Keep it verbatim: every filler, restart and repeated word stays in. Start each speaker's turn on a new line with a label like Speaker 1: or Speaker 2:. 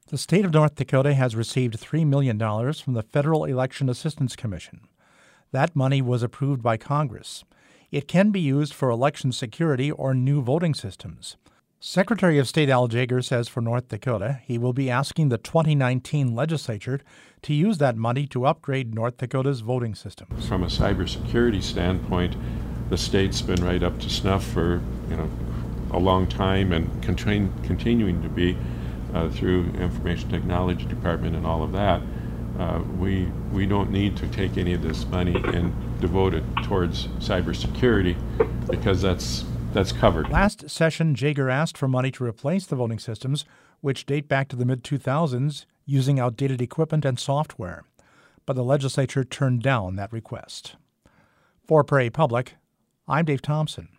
Speaker 1: The state of North Dakota has received three million dollars from the Federal Election Assistance Commission. That money was approved by Congress. It can be used for election security or new voting systems. Secretary of State Al Jaeger says for North Dakota, he will be asking the twenty nineteen legislature to use that money to upgrade North Dakota's voting systems.
Speaker 2: From a cybersecurity standpoint, the state's been right up to snuff for you know a long time and continu- continuing to be uh, through Information Technology Department and all of that. Uh, we we don't need to take any of this money and devote it towards cybersecurity because that's that's covered.
Speaker 1: Last session, Jaeger asked for money to replace the voting systems, which date back to the mid two thousands, using outdated equipment and software. But the legislature turned down that request. For Prairie Public, I'm Dave Thompson.